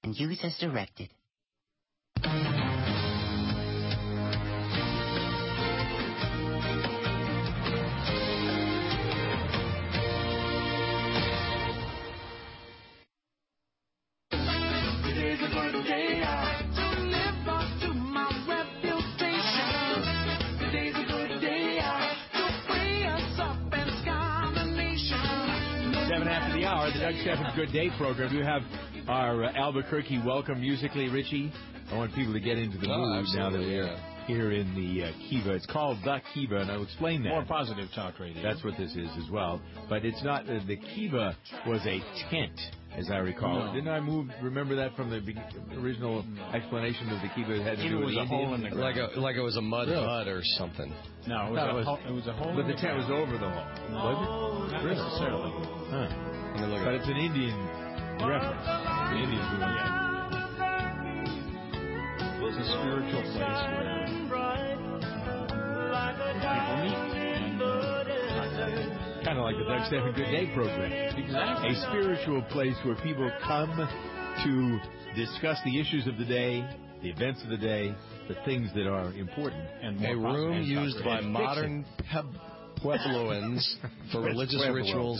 and use as directed. The Doug Stephen's Good Day program. You have our Albuquerque welcome musically, Richie. I want people to get into the mood now that we're here in the Kiva. It's called the Kiva, and I'll explain that. More positive talk radio. That's what this is as well. But it's not. The Kiva was a tent, as I recall. No. Didn't I remember that from the original explanation of the Kiva? Had to do with a hole in the ground. Like it was a mud hut or something. No, it was a hole. But the tent was over the hole. Was it? Not necessarily. Huh. But it's an Indian reference. The Indians do that. It's a spiritual place where people meet. Kind of like the Doug Stephen Good Day program. Exactly. A spiritual place where people come to discuss the issues of the day, the events of the day, the things that are important. And a room used by modern Puebloans for religious rituals.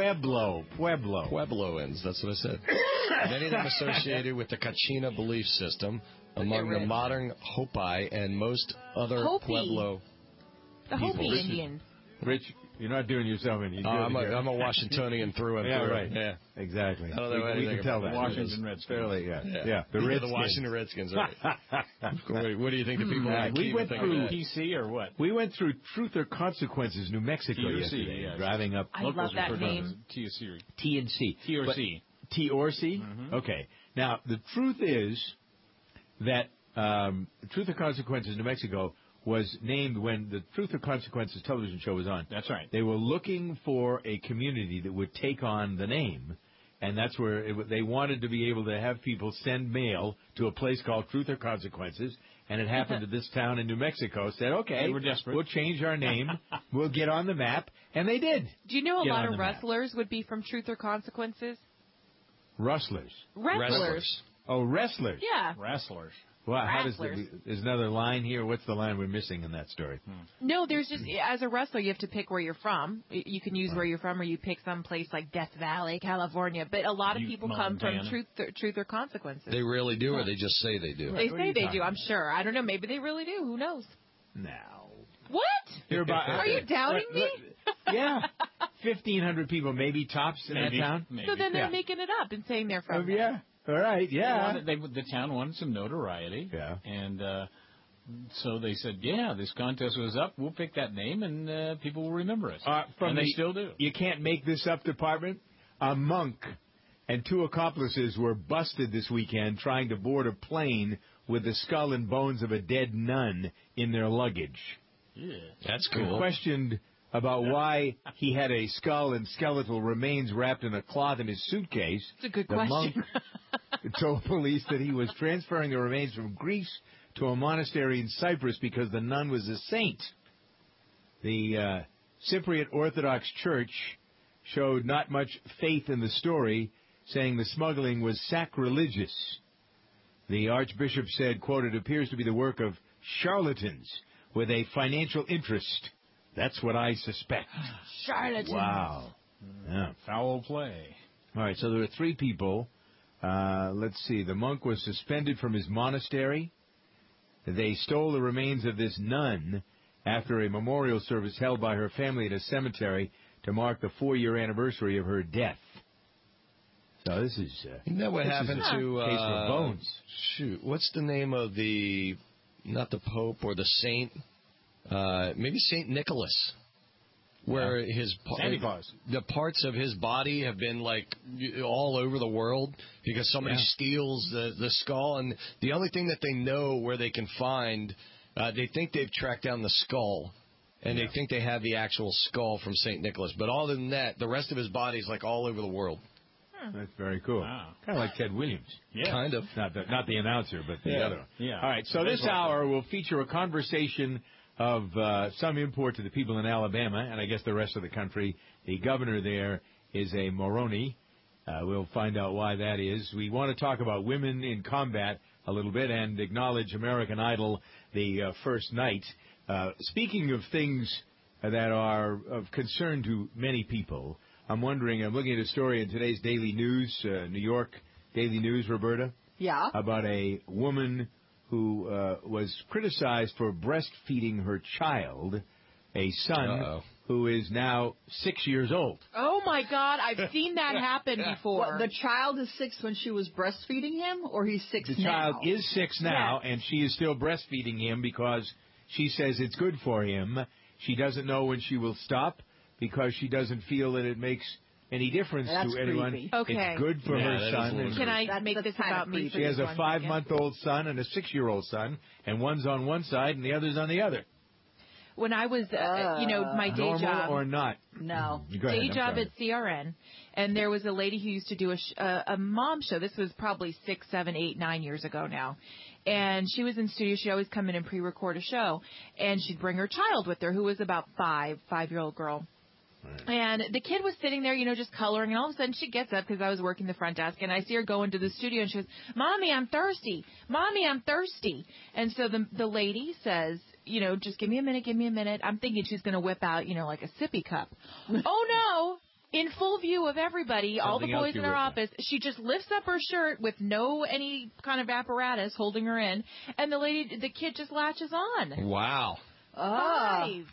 Puebloans, that's what I said. Many of them associated with the Kachina belief system, among the modern Hopi and most other Pueblo the Hopi Indians. Rich, you're not doing yourself any good. I'm a Washingtonian through and through. Right. Yeah, exactly. I don't know we can tell that. Washington Redskins. Fairly, the Washington Redskins. Right. What do you think the people we went through TC or what? We went through Truth or Consequences, New Mexico yesterday. Yes. Driving up. I love that name. T or C. T and C. T or C. T or C? Mm-hmm. Okay. Now, the truth is that Truth or Consequences, New Mexico was named when the Truth or Consequences television show was on. That's right. They were looking for a community that would take on the name, and that's where they wanted to be able to have people send mail to a place called Truth or Consequences, and it happened that this town in New Mexico said, okay, we're desperate. We'll change our name, we'll get on the map, and they did. Do you know a lot of wrestlers would be from Truth or Consequences? Wrestlers. Oh, wrestlers. Yeah. Wrestlers. Well, there's another line here. What's the line we're missing in that story? No, there's just, as a wrestler, you have to pick where you're from. You can use where you're from, or you pick some place like Death Valley, California. But a lot of people come from Truth or Consequences. They really do, or they just say they do? They say they do, I'm sure. I don't know. Maybe they really do. Who knows? No. What? Are you doubting me? Yeah. 1,500 people, maybe tops in that town. Maybe. So then they're making it up and saying they're from there. Yeah. All right, yeah. The town wanted some notoriety. Yeah. And so they said, this contest was up. We'll pick that name, and people will remember us. And they still do. You can't make this up department. A monk and 2 accomplices were busted this weekend trying to board a plane with the skull and bones of a dead nun in their luggage. Yeah. That's cool. They questioned about why he had a skull and skeletal remains wrapped in a cloth in his suitcase. It's a good question. The monk told police that he was transferring the remains from Greece to a monastery in Cyprus because the nun was a saint. The Cypriot Orthodox Church showed not much faith in the story, saying the smuggling was sacrilegious. The Archbishop said, quote, "It appears to be the work of charlatans with a financial interest. That's what I suspect." Charlatans. Wow. Yeah. Foul play. All right, so there were 3 people. Let's see. The monk was suspended from his monastery. They stole the remains of this nun after a memorial service held by her family at a cemetery to mark the 4-year anniversary of her death. So this is... Isn't that what happened to... case for bones. Shoot, what's the name of not the Pope or the Saint... maybe St. Nicholas, where Santa Claus. The parts of his body have been all over the world because somebody steals the skull, and the only thing that they know where they can find, they think they've tracked down the skull, and they think they have the actual skull from St. Nicholas, but other than that, the rest of his body is all over the world. That's very cool. Wow. Kind of like Ted Williams. Yeah. Kind of. Not the announcer, but the other one. Yeah. All right, so this hour will feature a conversation of some import to the people in Alabama, and I guess the rest of the country. The governor there is a Moroni, We'll find out why that is. We want to talk about women in combat a little bit and acknowledge American Idol, the first night. Speaking of things that are of concern to many people, I'm looking at a story in today's Daily News, New York Daily News, Roberta. Yeah. About a woman who was criticized for breastfeeding her child, a son who is now 6 years old. Oh, my God. I've seen that happen before. What, the child is 6 when she was breastfeeding him, or he's 6 now? The child is 6 now, and she is still breastfeeding him because she says it's good for him. She doesn't know when she will stop because she doesn't feel that it makes any difference to anyone. Creepy. Okay. It's good for her son. Can I make this about me? She has a 5-month-old son and a 6-year-old son, and one's on one side and the other's on the other. When I was, my day normal job. or not? No. Day job at CRN, and there was a lady who used to do a mom show. This was probably 6, 7, 8, 9 years ago now. And she was in studio. She'd always come in and pre-record a show, and she'd bring her child with her, who was about 5-year-old girl. Right. And the kid was sitting there, just coloring, and all of a sudden she gets up because I was working the front desk, and I see her go into the studio, and she goes, "Mommy, I'm thirsty. Mommy, I'm thirsty." And so the lady says, just give me a minute. I'm thinking she's going to whip out, like a sippy cup. Oh, no. In full view of everybody, all the boys in her office, she just lifts up her shirt with any kind of apparatus holding her in, and the kid just latches on. Wow. 5.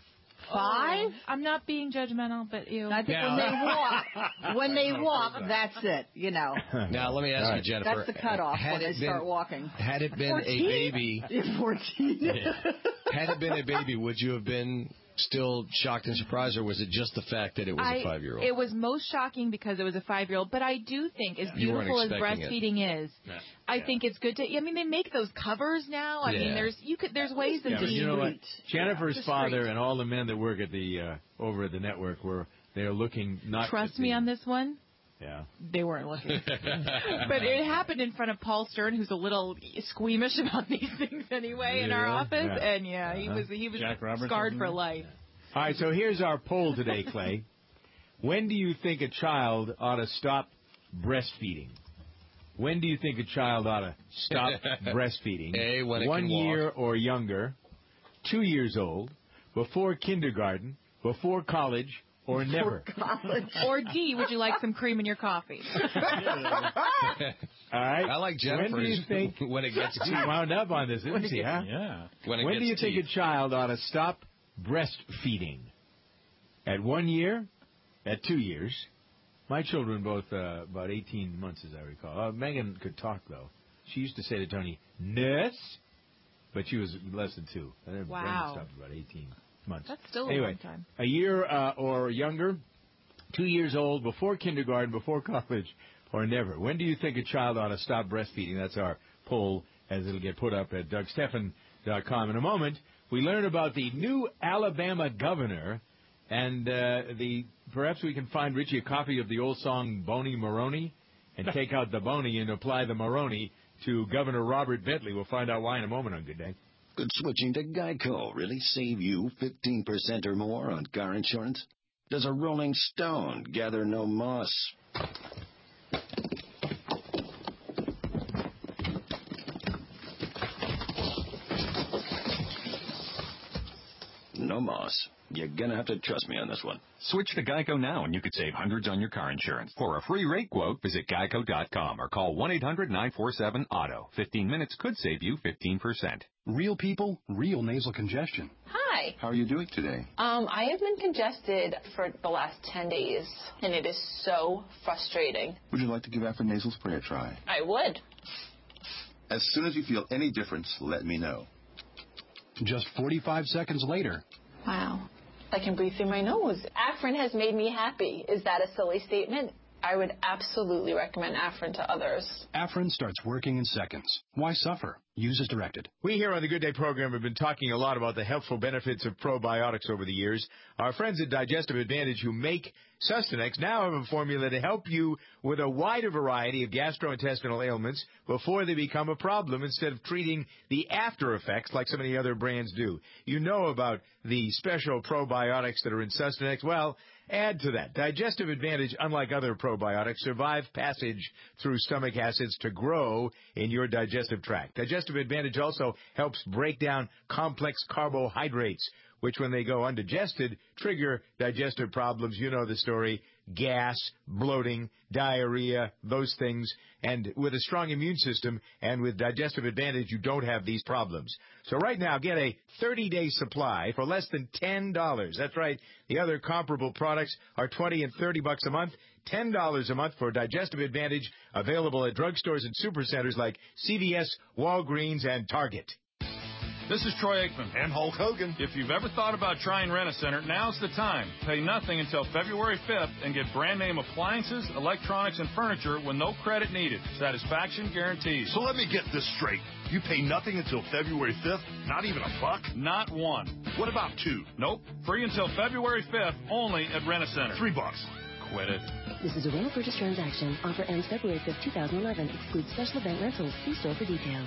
5? I'm not being judgmental, but I think when they walk, that's it, Now, let me ask you, Jennifer. That's the cutoff when they start walking. Had it been 14? a baby... 14. Yeah. Had it been a baby, would you have been still shocked and surprised, or was it just the fact that it was a 5-year-old? It was most shocking because it was a 5-year-old, but I do think, as beautiful as breastfeeding is, I think it's good to. They make those covers now. I mean, there's ways of doing. You know what? Jennifer's father and all the men that work at the over at the network they're looking not. Trust me on this one. Yeah. They weren't looking. But it happened in front of Paul Stern, who's a little squeamish about these things anyway in our office. Yeah. And he was scarred for life. All right, so here's our poll today, Clay. When do you think a child ought to stop breastfeeding? When do you think a child ought to stop breastfeeding? A, when it 1 can year walk. or younger, 2 years old, before kindergarten, before college, or never. Or D, would you like some cream in your coffee? All right. I like Jennifer's. When do you think when it gets she wound up on this, isn't she? Huh? Yeah. When do you think a child ought to stop breastfeeding? At 1 year? At 2 years? My children both about 18 months, as I recall. Megan could talk though. She used to say to Tony, "Nurse," but she was less than 2. And then Brandon stopped about 18 months. That's still a long time. A year or younger, 2 years old, before kindergarten, before college, or never. When do you think a child ought to stop breastfeeding? That's our poll, as it'll get put up at DougStephan.com. In a moment, we learn about the new Alabama governor, and perhaps we can find Richie a copy of the old song Boney Maroney, and take out the Boney and apply the Maroney to Governor Robert Bentley. We'll find out why in a moment on Good Day. Could switching to Geico really save you 15% or more on car insurance? Does a rolling stone gather no moss? No moss. You're gonna have to trust me on this one. Switch to Geico now and you could save hundreds on your car insurance. For a free rate quote, visit geico.com or call 1-800-947-AUTO. 15 minutes could save you 15%. Real people, real nasal congestion. Hi. How are you doing today? I have been congested for the last 10 days, and it is so frustrating. Would you like to give Afrin Nasal Spray a try? I would. As soon as you feel any difference, let me know. Just 45 seconds later. Wow. I can breathe through my nose. Afrin has made me happy. Is that a silly statement? I would absolutely recommend Afrin to others. Afrin starts working in seconds. Why suffer? Use as directed. We here on the Good Day program have been talking a lot about the helpful benefits of probiotics over the years. Our friends at Digestive Advantage who make Sustanex now have a formula to help you with a wider variety of gastrointestinal ailments before they become a problem instead of treating the after effects like so many other brands do. You know about the special probiotics that are in Sustanex. Well, add to that. Digestive Advantage, unlike other probiotics, survive passage through stomach acids to grow in your digestive tract. Digestive Advantage also helps break down complex carbohydrates, which when they go undigested, trigger digestive problems. You know the story. Gas, bloating, diarrhea, those things. And with a strong immune system and with Digestive Advantage, you don't have these problems. So right now, get a 30-day supply for less than $10. That's right. The other comparable products are $20 and $30 a month. $10 a month for Digestive Advantage, available at drugstores and supercenters like CVS, Walgreens, and Target. This is Troy Aikman. And Hulk Hogan. If you've ever thought about trying Rent-A-Center, now's the time. Pay nothing until February 5th and get brand name appliances, electronics, and furniture with no credit needed. Satisfaction guaranteed. So let me get this straight. You pay nothing until February 5th? Not even $1? Not one. What about 2? Nope. Free until February 5th only at Rent-A-Center. $3. Quit it. This is a rental purchase transaction. Offer ends February 5th, 2011. Excludes special event rentals. See store for details.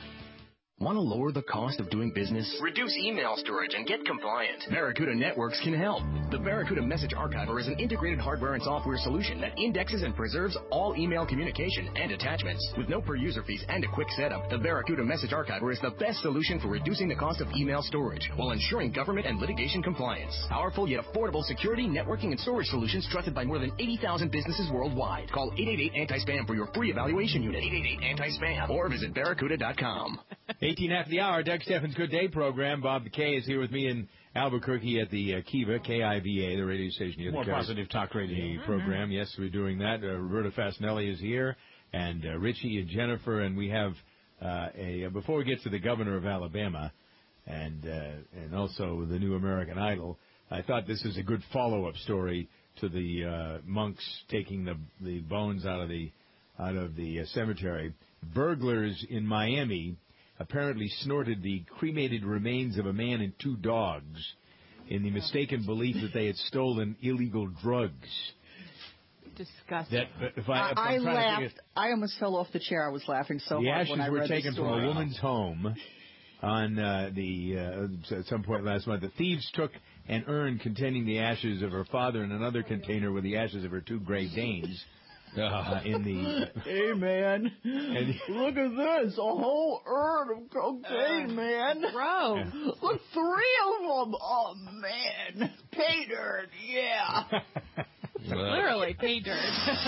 Want to lower the cost of doing business? Reduce email storage and get compliant. Barracuda Networks can help. The Barracuda Message Archiver is an integrated hardware and software solution that indexes and preserves all email communication and attachments. With no per-user fees and a quick setup, the Barracuda Message Archiver is the best solution for reducing the cost of email storage while ensuring government and litigation compliance. Powerful yet affordable security, networking, and storage solutions trusted by more than 80,000 businesses worldwide. Call 888-ANTI-SPAM for your free evaluation unit. 888-ANTI-SPAM or visit Barracuda.com. 18 after the hour, Doug Steffens' Good Day program. Bob McKay is here with me in Albuquerque at the Kiva, K-I-V-A, the radio station here. More positive talk radio program. Yes, we're doing that. Roberta Fasinelli is here, and Richie and Jennifer, and we have before we get to the governor of Alabama and also the new American Idol, I thought this is a good follow-up story to the monks taking the bones out of the cemetery. Burglars in Miami apparently snorted the cremated remains of a man and 2 dogs in the mistaken belief that they had stolen illegal drugs. Disgusting. I laughed. I almost fell off the chair. I was laughing so hard when I read the story. The ashes were taken from a woman's home on at some point last month. The thieves took an urn containing the ashes of her father and another container with the ashes of her 2 Great Danes. Hey, man, look at this, a whole urn of cocaine, man. Gross. Look, 3 of them. Oh, man. Pay dirt, yeah. Literally, pay dirt.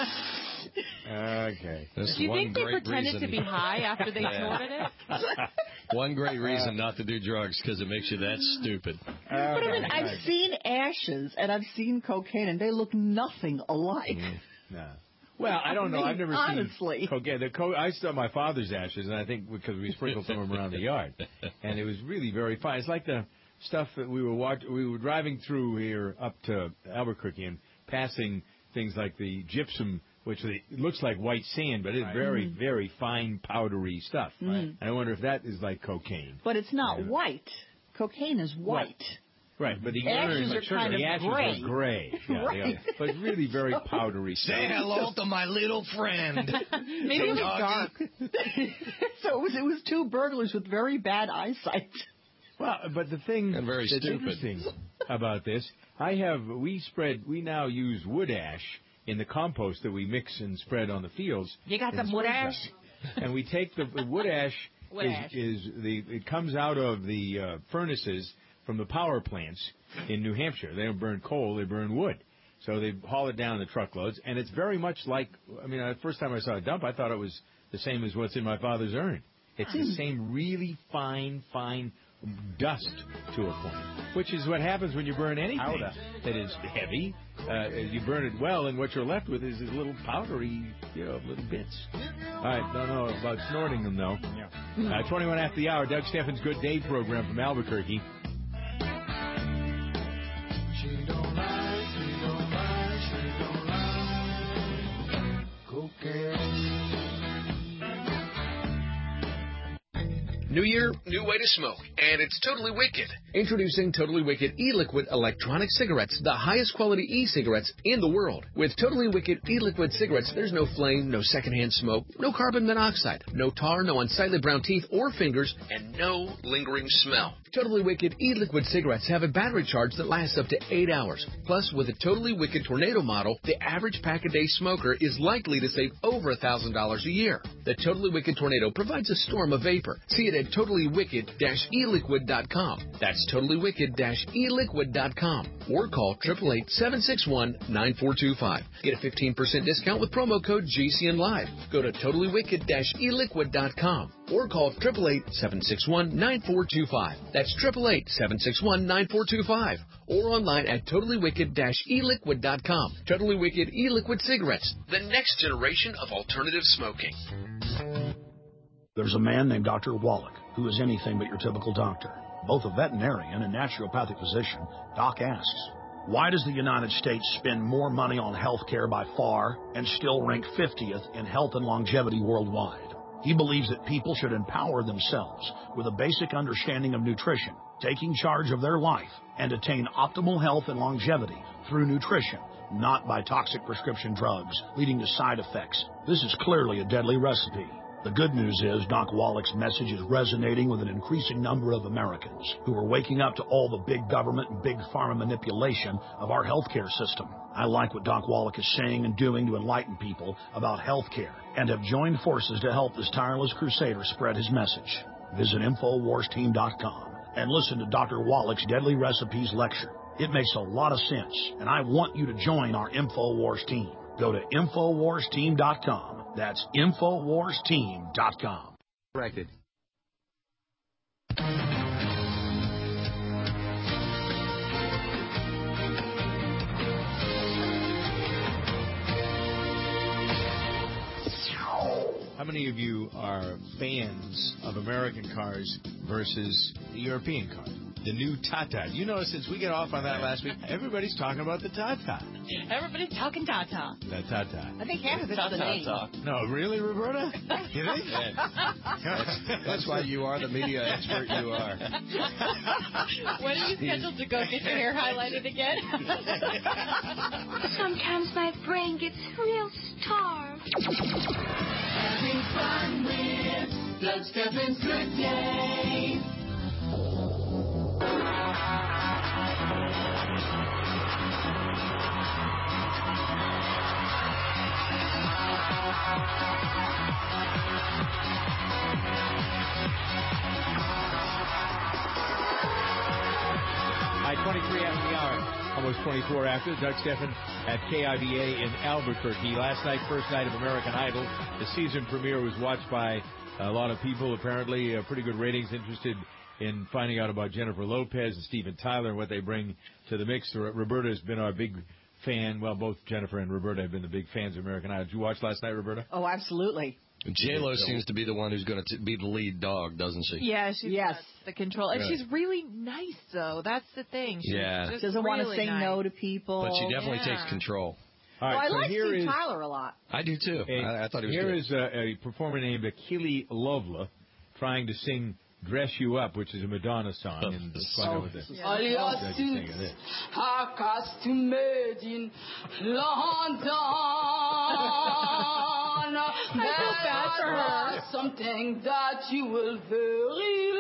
Okay. Do you think they pretended to be high after they snorted it? One great reason not to do drugs, because it makes you that stupid. But I mean, I've seen ashes and I've seen cocaine, and they look nothing alike. No. Well, I don't know. I've never seen cocaine. I saw my father's ashes, and I think because we sprinkled some of them around the yard, and it was really very fine. It's like the stuff that we were driving through here up to Albuquerque and passing things like the gypsum, which looks like white sand, but it's very, very fine, powdery stuff. And I wonder if that is like cocaine. But it's not white. Cocaine is white. Right, but the ashes are kind of gray. Yeah, right. But really very powdery stuff. Say hello to my little friend. Maybe it was dark. So it was 2 burglars with very bad eyesight. Well, but the thing that's interesting about this, we now use wood ash in the compost that we mix and spread on the fields. You got some wood ash? And we take the wood ash. It comes out of the furnaces from the power plants in New Hampshire. They don't burn coal, they burn wood. So they haul it down in the truckloads, and it's very much like, the first time I saw a dump, I thought it was the same as what's in my father's urn. It's the same really fine dust to a point, which is what happens when you burn anything that is heavy. You burn it well, and what you're left with is these little powdery, little bits. All right, don't know about snorting them, though. Yeah. 21 after the hour, Doug Steffens' Good Day program from Albuquerque. New year, new way to smoke, and it's Totally Wicked. Introducing Totally Wicked e-liquid electronic cigarettes, the highest quality e-cigarettes in the world. With Totally Wicked e-liquid cigarettes, there's no flame, no secondhand smoke, no carbon monoxide, no tar, no unsightly brown teeth or fingers, and no lingering smell. Totally Wicked e-liquid cigarettes have a battery charge that lasts up to 8 hours. Plus, with a Totally Wicked Tornado model, the average pack-a-day smoker is likely to save over $1,000 a year. The Totally Wicked Tornado provides a storm of vapor. See it at totallywicked-eliquid.com. That's totallywicked-eliquid.com. Or call 888-761-9425. Get a 15% discount with promo code GCNLive. Go to totallywicked-eliquid.com. Or call 888-761-9425. That's 888-761-9425. Or online at totallywicked-eliquid.com. Totally Wicked e-liquid cigarettes, the next generation of alternative smoking. There's a man named Dr. Wallach who is anything but your typical doctor. Both a veterinarian and naturopathic physician, Doc asks, why does the United States spend more money on health care by far and still rank 50th in health and longevity worldwide? He believes that people should empower themselves with a basic understanding of nutrition, taking charge of their life, and attain optimal health and longevity through nutrition, not by toxic prescription drugs leading to side effects. This is clearly a deadly recipe. The good news is Doc Wallach's message is resonating with an increasing number of Americans who are waking up to all the big government and big pharma manipulation of our healthcare system. I like what Doc Wallach is saying and doing to enlighten people about healthcare and have joined forces to help this tireless crusader spread his message. Visit InfoWarsTeam.com and listen to Dr. Wallach's Deadly Recipes lecture. It makes a lot of sense, and I want you to join our InfoWars team. Go to InfoWarsTeam.com. That's InfoWarsTeam.com. Corrected. How many of you are fans of American cars versus European cars? The new Tata. You know, since we get off on that last week, everybody's talking about the Tata. Everybody's talking Tata. The Tata. I think half of it's the name. No, really, Roberta? You think? That's why you are the media expert you are. When are you scheduled to go get your hair highlighted again? Sometimes my brain gets real starved. Having fun with Doug Steffens Good Day. Hi, 23 after the hour, almost 24 after. Doug Stephan at KIVA in Albuquerque. Last night, first night of American Idol. The season premiere was watched by a lot of people, apparently. Pretty good ratings, interested in finding out about Jennifer Lopez and Steven Tyler and what they bring to the mix. Roberta has been our big fan. Well, both Jennifer and Roberta have been the big fans of American Idol. Did you watch last night, Roberta? Oh, absolutely. J-Lo seems to be the one who's going to be the lead dog, doesn't she? Yeah, she's the control. And she's really nice, though. That's the thing. She's just doesn't want to say no to people. But she definitely takes control. All right, I so like here Steve is, Tyler a lot. I do, too. I thought he was Here good. is a performer named Achille Lovela trying to sing Dress You Up, which is a Madonna song. And let's find out what this is. All your suits are costumed in London. I feel bad for her. Something that you will very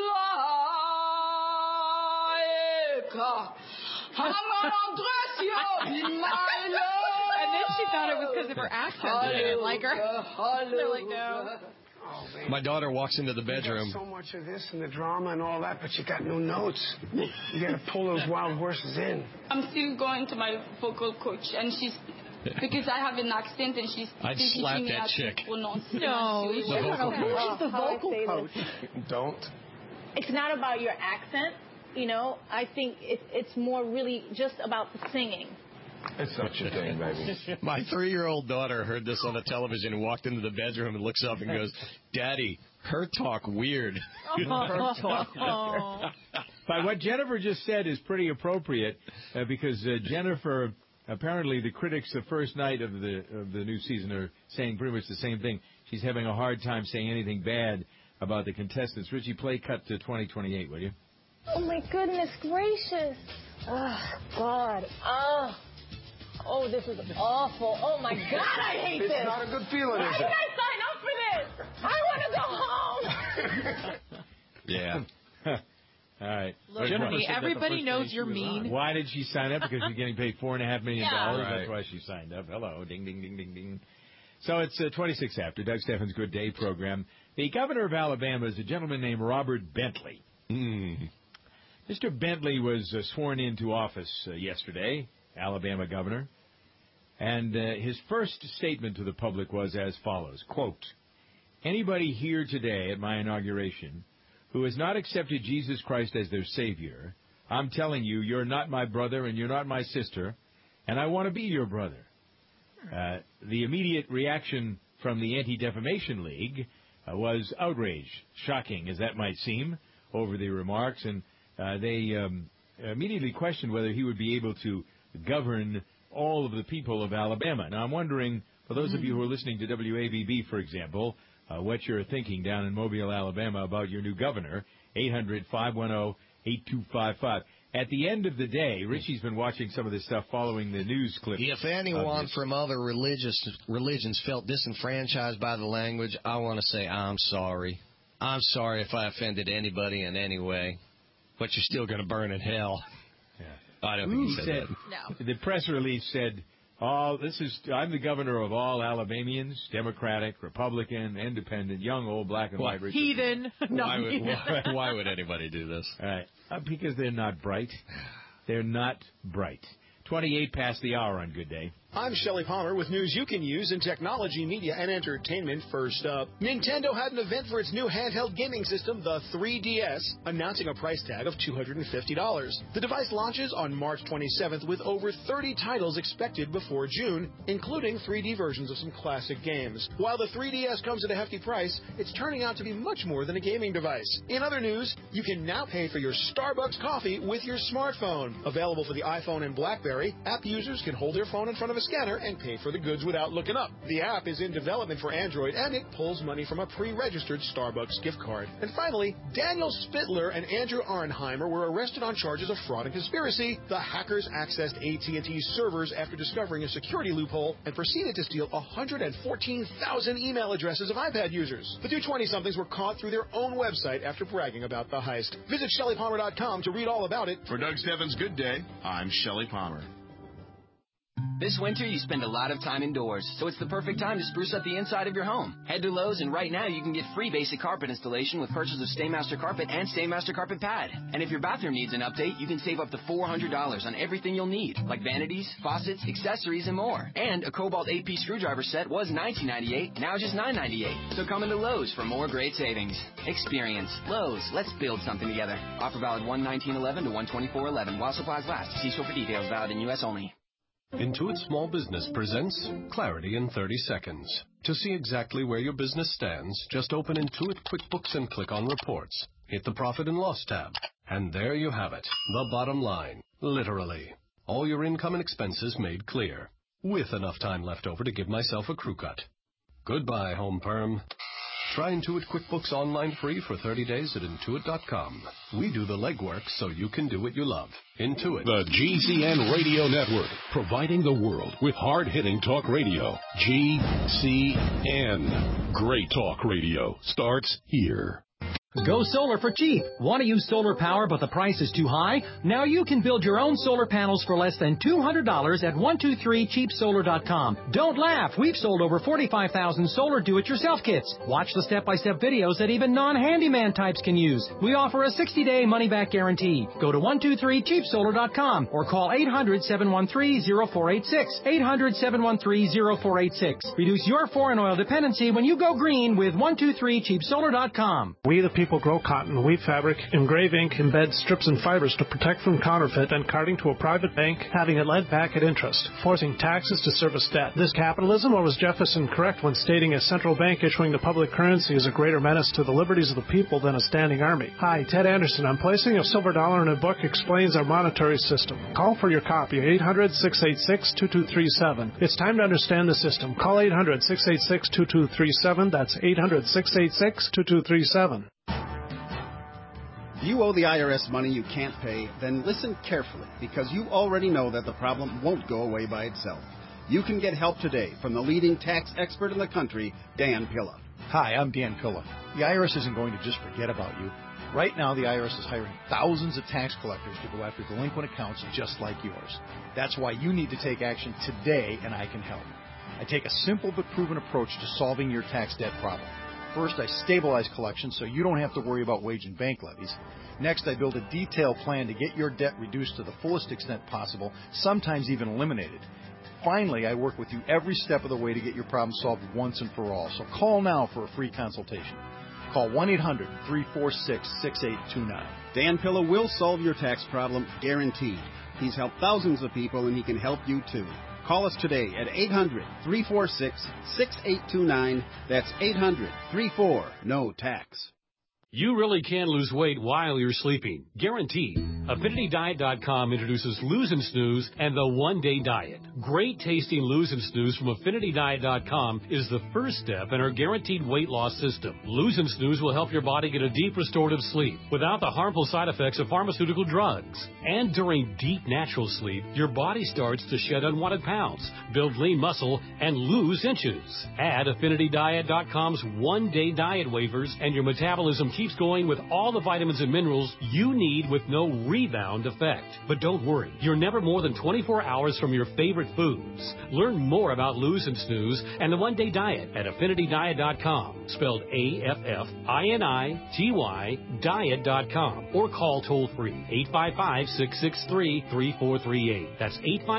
like. I'm gonna dress you up in my love. And then she thought it was because of her accent. They didn't like her. They're like, no. Oh, My daughter walks into the bedroom. You got so much of this and the drama and all that, but you got no notes. You got to pull those wild horses in. I'm still going to my vocal coach, and she's because I have an accent, and she's I'd still slap teaching me that how chick. to pronounce. No, it. she's the vocal coach. Don't. It's not about your accent, you know. I think it's more really just about the singing. It's such a thing, baby. My 3-year-old daughter heard this on the television and walked into the bedroom and looks up and goes, Daddy, her talk weird. Her talk. But what Jennifer just said is pretty appropriate because Jennifer, apparently the critics the first night of the new season are saying pretty much the same thing. She's having a hard time saying anything bad about the contestants. Richie, play cut to 2028, will you? Oh, my goodness gracious. Oh, God. Oh, this is awful. Oh, my God, I hate this. It's not a good feeling, Why is did it? I sign up for this? I want to go home. Yeah. All right. Stephanie. Everybody knows you're mean. Why did she sign up? Because she's getting paid $4.5 million. Yeah. That's why she signed up. Hello. Ding, ding, ding, ding, ding. So it's 26 after Doug Steffens' Good Day program. The governor of Alabama is a gentleman named Robert Bentley. Mr. Bentley was sworn into office yesterday, Alabama governor. And his first statement to the public was as follows, quote, "Anybody here today at my inauguration who has not accepted Jesus Christ as their Savior, I'm telling you, you're not my brother and you're not my sister, and I want to be your brother." The immediate reaction from the Anti-Defamation League was outrage, shocking as that might seem, over the remarks, and they immediately questioned whether he would be able to govern all of the people of Alabama. Now, I'm wondering, for those of you who are listening to WABB, for example, what you're thinking down in Mobile, Alabama, about your new governor, 800-510-8255. At the end of the day, Richie's been watching some of this stuff following the news clips. If anyone from other religions felt disenfranchised by the language, I want to say I'm sorry. I'm sorry if I offended anybody in any way, but you're still going to burn in hell. Yeah. I don't think he said that. No. The press release said, I'm the governor of all Alabamians, Democratic, Republican, Independent, young, old, black, and white. Heathen. Why would anybody do this? All right. Because they're not bright. They're not bright. 28 past the hour on Good Day. I'm Shelley Palmer with news you can use in technology, media, and entertainment. First up, Nintendo had an event for its new handheld gaming system, the 3DS, announcing a price tag of $250. The device launches on March 27th with over 30 titles expected before June, including 3D versions of some classic games. While the 3DS comes at a hefty price, it's turning out to be much more than a gaming device. In other news, you can now pay for your Starbucks coffee with your smartphone. Available for the iPhone and BlackBerry, app users can hold their phone in front of a scanner and pay for the goods without looking up. The app is in development for Android, and it pulls money from a pre-registered Starbucks gift card. And finally, Daniel Spittler and Andrew Arnheimer were arrested on charges of fraud and conspiracy. The hackers accessed AT&T's servers after discovering a security loophole and proceeded to steal 114,000 email addresses of iPad users. The two 20-somethings were caught through their own website after bragging about the heist. Visit ShelleyPalmer.com to read all about it. For Doug Steffens' Good Day, I'm Shelley Palmer. This winter, you spend a lot of time indoors, so it's the perfect time to spruce up the inside of your home. Head to Lowe's, and right now you can get free basic carpet installation with purchase of Stainmaster Carpet and Stainmaster Carpet Pad. And if your bathroom needs an update, you can save up to $400 on everything you'll need, like vanities, faucets, accessories, and more. And a Cobalt 8-piece screwdriver set was $19.98, now just $9.98. So come into Lowe's for more great savings. Experience. Lowe's. Let's build something together. Offer valid 1/19/11 to 1/24/11 while supplies last. See store for details. Valid in U.S. only. Intuit Small Business presents Clarity in 30 Seconds. To see exactly where your business stands, just open Intuit QuickBooks and click on Reports. Hit the Profit and Loss tab. And there you have it, the bottom line. Literally. All your income and expenses made clear. With enough time left over to give myself a crew cut. Goodbye, Home Perm. Try Intuit QuickBooks online free for 30 days at Intuit.com. We do the legwork so you can do what you love. Intuit. The GCN Radio Network, providing the world with hard-hitting talk radio. GCN. Great talk radio starts here. Go solar for cheap. Want to use solar power but the price is too high? Now you can build your own solar panels for less than $200 at 123cheapsolar.com. Don't laugh. We've sold over 45,000 solar do-it-yourself kits. Watch the step-by-step videos that even non-handyman types can use. We offer a 60-day money-back guarantee. Go to 123cheapsolar.com or call 800-713-0486. 800-713-0486. Reduce your foreign oil dependency when you go green with 123cheapsolar.com. We the people grow cotton, weave fabric, engrave ink, embed strips and fibers to protect from counterfeit and carting to a private bank, having it lent back at interest, forcing taxes to service debt. This capitalism, or was Jefferson correct when stating a central bank issuing the public currency is a greater menace to the liberties of the people than a standing army? Hi, Ted Anderson. I'm placing a silver dollar in a book explains our monetary system. Call for your copy, 800-686-2237. It's time to understand the system. Call 800-686-2237. That's 800-686-2237. If you owe the IRS money you can't pay, then listen carefully, because you already know that the problem won't go away by itself. You can get help today from the leading tax expert in the country, Dan Pilla. Hi, I'm Dan Pilla. The IRS isn't going to just forget about you. Right now, the IRS is hiring thousands of tax collectors to go after delinquent accounts just like yours. That's why you need to take action today, and I can help. I take a simple but proven approach to solving your tax debt problem. First, I stabilize collections so you don't have to worry about wage and bank levies. Next, I build a detailed plan to get your debt reduced to the fullest extent possible, sometimes even eliminated. Finally, I work with you every step of the way to get your problem solved once and for all. So call now for a free consultation. Call 1-800-346-6829. Dan Pilla will solve your tax problem, guaranteed. He's helped thousands of people, and he can help you, too. Call us today at 800-346-6829. That's 800-34-NO-TAX. You really can lose weight while you're sleeping. Guaranteed. AffinityDiet.com introduces Lose and Snooze and the One-Day Diet. Great tasting Lose and Snooze from AffinityDiet.com is the first step in our guaranteed weight loss system. Lose and Snooze will help your body get a deep restorative sleep without the harmful side effects of pharmaceutical drugs. And during deep natural sleep, your body starts to shed unwanted pounds, build lean muscle, and lose inches. Add AffinityDiet.com's One-Day Diet waivers and your metabolism keeps going with all the vitamins and minerals you need with no rebound effect. But don't worry, you're never more than 24 hours from your favorite foods. Learn more about Lose and Snooze and the One-Day Diet at AffinityDiet.com, spelled AFFINITY diet.com, or call toll-free 855-663-3438. That's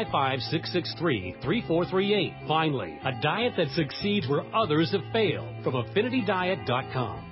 855-663-3438. Finally, a diet that succeeds where others have failed from AffinityDiet.com.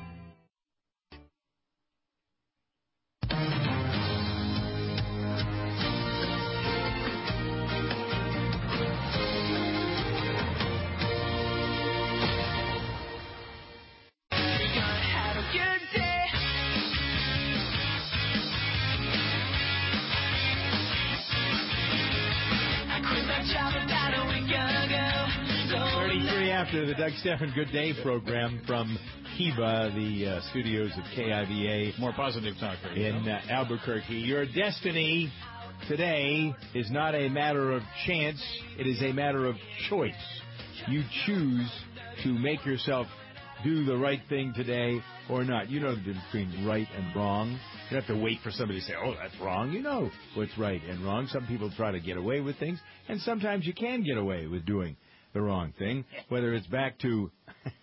After the Doug Stephan Good Day program from Kiba, the studios of KIVA. More positive talk in Albuquerque. Your destiny today is not a matter of chance. It is a matter of choice. You choose to make yourself do the right thing today or not. You know the difference between right and wrong. You don't have to wait for somebody to say, oh, that's wrong. You know what's right and wrong. Some people try to get away with things, and sometimes you can get away with doing the wrong thing, whether it's back to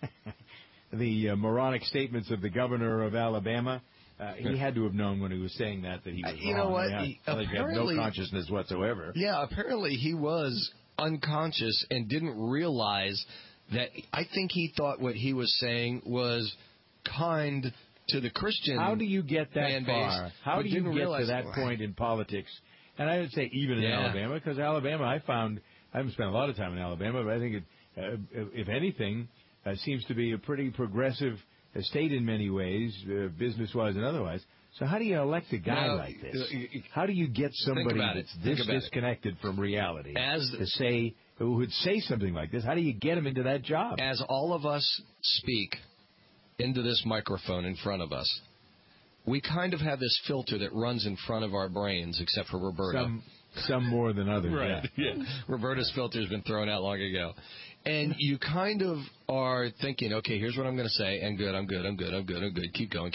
the moronic statements of the governor of Alabama. He had to have known when he was saying that he was wrong. You know what? Yeah, he had no consciousness whatsoever. Yeah, apparently he was unconscious and didn't realize that. I think he thought what he was saying was kind to the Christian. How do you get that far? How do you get to that point in politics? And I would say even in Alabama, because Alabama, I haven't spent a lot of time in Alabama, but I think if anything, seems to be a pretty progressive state in many ways, business-wise and otherwise. So how do you elect a guy like this? How do you get somebody that's this disconnected from reality who would say something like this? How do you get him into that job? As all of us speak into this microphone in front of us, we kind of have this filter that runs in front of our brains, except for Roberta. Some more than others. Right. Yeah. Roberta's filter's been thrown out long ago. And you kind of are thinking, okay, here's what I'm going to say, and I'm good. Keep going.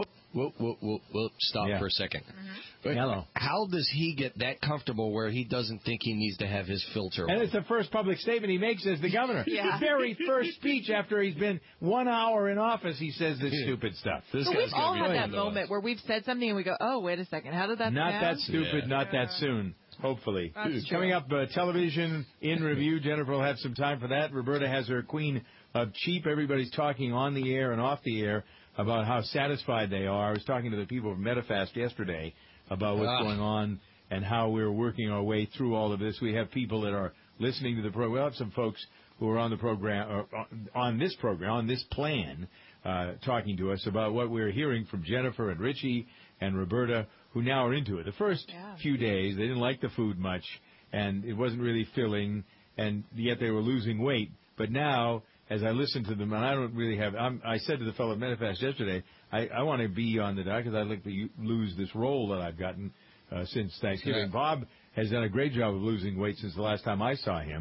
Whoop. Stop for a second. But how does he get that comfortable where he doesn't think he needs to have his filter on? And it's the first public statement he makes as the governor. Yeah. The very first speech after he's been 1 hour in office, he says this stupid stuff. So we've all had that moment where we've said something and we go, oh, wait a second, how did that Not that stupid, not that soon. Hopefully. Coming up, television in review. Jennifer will have some time for that. Roberta has her Queen of Cheap. Everybody's talking on the air and off the air about how satisfied they are. I was talking to the people from Metafast yesterday about what's going on and how we're working our way through all of this. We have people that are listening to the program. We'll have some folks who are on the program, on this plan, talking to us about what we're hearing from Jennifer and Richie and Roberta, who now are into it. The first few days, they didn't like the food much, and it wasn't really filling, and yet they were losing weight. But now, as I listen to them, and I don't really have, I said to the fellow at Metafast yesterday, I want to be on the diet because I'd like to lose this role that I've gotten since Thanksgiving. Yeah. Bob has done a great job of losing weight since the last time I saw him.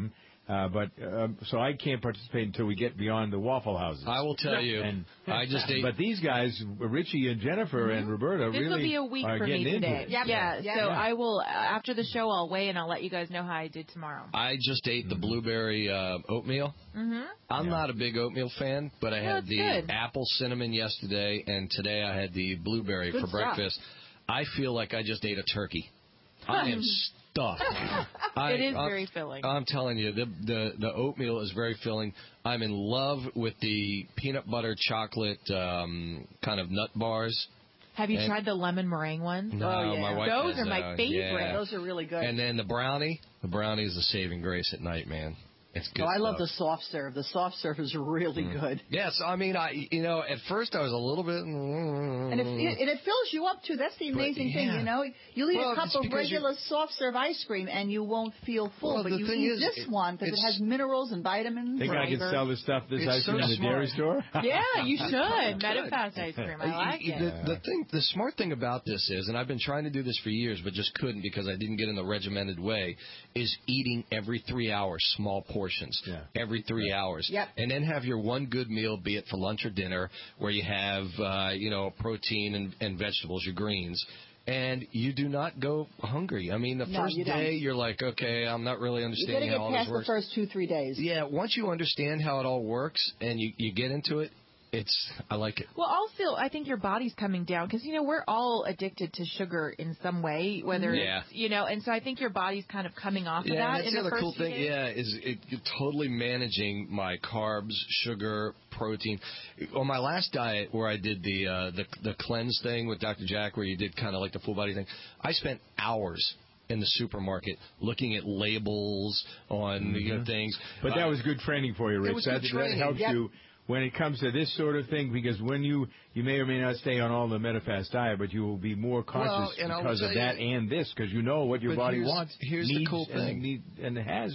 So I can't participate until we get beyond the Waffle Houses. I will tell you. I just ate. But these guys, Richie and Jennifer and Roberta, this will be a week for me today. So I will, after the show, I'll weigh and I'll let you guys know how I did tomorrow. I just ate the blueberry oatmeal. I'm not a big oatmeal fan, but I had the apple cinnamon yesterday, and today I had the blueberry for breakfast. I feel like I just ate a turkey. I am stuffed. It is very filling. I'm telling you, the oatmeal is very filling. I'm in love with the peanut butter chocolate kind of nut bars. Have you tried the lemon meringue ones? No, my wife Those are my favorite. Yeah. Those are really good. And then the brownie is the saving grace at night, man. It's good. I love the soft serve. The soft serve is really good. Yes, I mean, at first I was a little bit, and it fills you up too. That's the amazing thing, you know. You'll eat a cup of regular soft serve ice cream and you won't feel full, but you eat this one because it has minerals and vitamins. Think I could sell this ice cream in the dairy store? Yeah, you should. Medifast ice cream. I like it. The smart thing about this is, and I've been trying to do this for years, but just couldn't because I didn't get in the regimented way, is eating every 3 hours small portions. Every 3 hours. And then have your one good meal, be it for lunch or dinner, where you have, protein and vegetables, your greens. And you do not go hungry. I mean, the first day, you're like, okay, I'm not really understanding how all this works. You got to get past the first 2-3 days. Yeah, once you understand how it all works and you get into it, I like it. Well, also, I think your body's coming down because, we're all addicted to sugar in some way, whether it's, and so I think your body's kind of coming off of that. Yeah, that's the other cool thing. Days. Yeah, is totally managing my carbs, sugar, protein. On my last diet where I did the cleanse thing with Dr. Jack, where you did kind of like the full body thing, I spent hours in the supermarket looking at labels on things. But that was good training for you, Rich. That helps you. When it comes to this sort of thing, because when you may or may not stay on all the Metafast diet, but you will be more conscious because of that and this, because you know what your body wants. Here's the cool thing, and has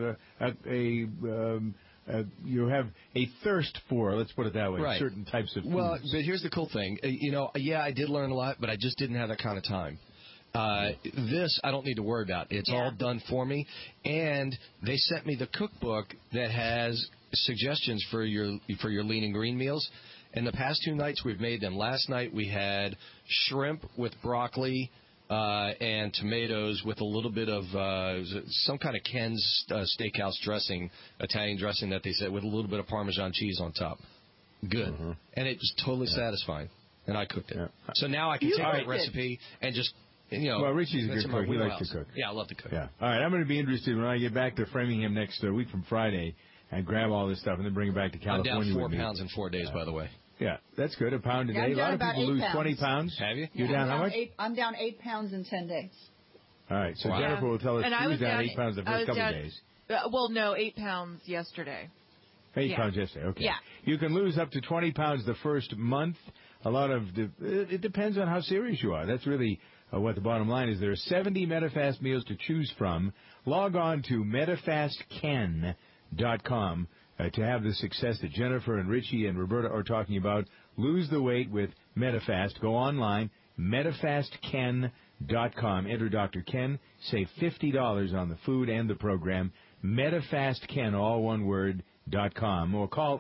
you have a thirst for, let's put it that way, certain types of foods. Well, but here's the cool thing. I did learn a lot, but I just didn't have that kind of time. This I don't need to worry about. It's all done for me, and they sent me the cookbook that has suggestions for your lean and green meals. And the past 2 nights we've made them. Last night we had shrimp with broccoli and tomatoes with a little bit of some kind of Ken's steakhouse dressing, Italian dressing that they said, with a little bit of Parmesan cheese on top. Good. And it was totally satisfying. And I cooked it. So now I can take that recipe and just... well, Richie's a good cook. He likes to cook. Yeah, I love to cook. Yeah. All right, I'm going to be interested when I get back to Framingham next week from Friday and grab all this stuff and then bring it back to California. I'm down 4 pounds in 4 days, by the way. Yeah, that's good. A pound a day. A lot of people lose 20 pounds. Have you? You're down how much? I'm down 8 pounds in 10 days. All right, so Jennifer will tell us she was down 8 pounds the first couple of days. 8 pounds yesterday. 8 pounds yesterday, okay. Yeah. You can lose up to 20 pounds the first month. It depends on how serious you are. That's really what the bottom line is. There are 70 Metafast meals to choose from. Log on to MetafastCan.com to have the success that Jennifer and Richie and Roberta are talking about. Lose the weight with Metafast. Go online, MetafastCan.com. Enter Dr. Ken. Save $50 on the food and the program. MetafastCan, all one word, .com. Or call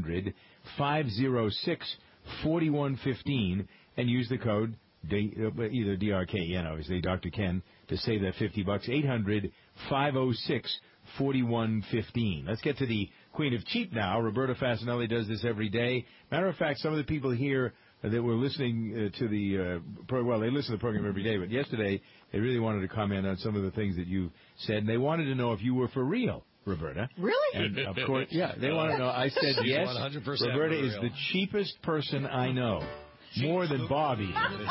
800-506-4115 and use the code either DRKN, obviously, Dr. Ken, to save that $50. 800-506-4115. Let's get to the Queen of Cheap now. Roberta Fasanelli does this every day. Matter of fact, some of the people here that were listening to the they listen to the program every day, but yesterday they really wanted to comment on some of the things that you said, and they wanted to know if you were for real, Roberta. Really? And, of course, yeah, they want to know. I said yes. 100% Roberta is the cheapest person I know. More than Bobby.